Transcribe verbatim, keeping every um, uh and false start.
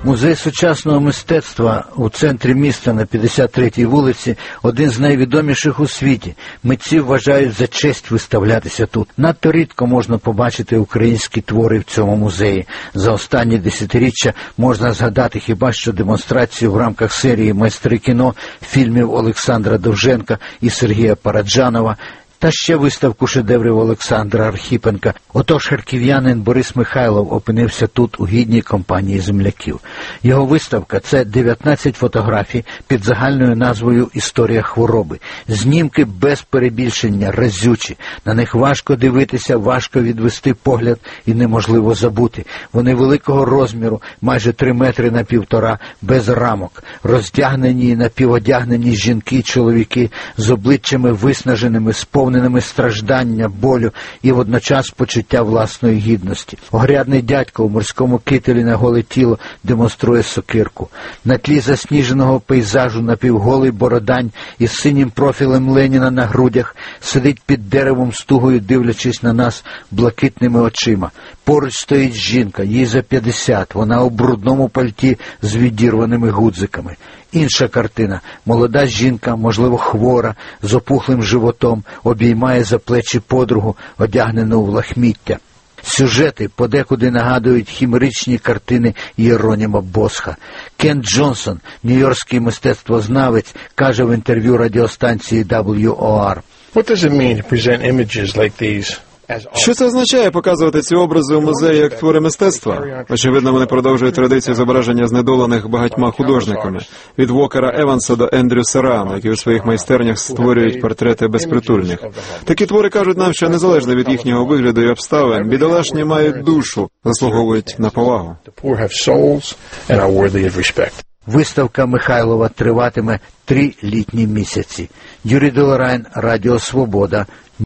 Музей сучасного мистецтва у центрі міста на п'ятдесят третій вулиці – один з найвідоміших у світі. Митці вважають за честь виставлятися тут. Надто рідко можна побачити українські твори в цьому музеї. За останні десятиріччя можна згадати хіба що демонстрацію в рамках серії «Майстри кіно» фільмів Олександра Довженка і Сергія Параджанова, та ще виставку шедеврів Олександра Архіпенка. Отож харків'янин Борис Михайлов опинився тут у гідній компанії земляків. Його виставка – це дев'ятнадцять фотографій під загальною назвою «Історія хвороби». Знімки без перебільшення, разючі. На них важко дивитися, важко відвести погляд і неможливо забути. Вони великого розміру, майже три метри на півтора, без рамок. Роздягнені і напіводягнені жінки й чоловіки з обличчями виснаженими, сповненими страждання, болю і водночас почуття власної гідності. Огрядний дядько у морському кителі на голе тіло демонструє сокирку. На тлі засніженого пейзажу напівголий бородань із синім профілем Леніна на грудях сидить під деревом з тугою, дивлячись на нас блакитними очима. Поруч стоїть жінка, їй за п'ятдесят, вона у брудному пальті з відірваними гудзиками. Інша картина. Молода жінка, можливо хвора, з опухлим животом, обіймає за плечі подругу, одягнену в лахміття. Сюжети подекуди нагадують хімеричні картини Єроніма Босха. Кент Джонсон, нью-йоркський мистецтвознавець, каже в інтерв'ю радіостанції дабл ю о ар. What does it mean to present images like these? Що це означає показувати ці образи у музеї як твори мистецтва? Очевидно, вони продовжують традицію зображення знедолених багатьма художниками. Від Вокера Еванса до Ендрю Серрано, які у своїх майстернях створюють портрети безпритульних. Такі твори кажуть нам, що незалежно від їхнього вигляду і обставин, бідолашні мають душу, заслуговують на повагу. Виставка Михайлова триватиме три літні місяці. Юрій Долорайн, Радіо Свобода.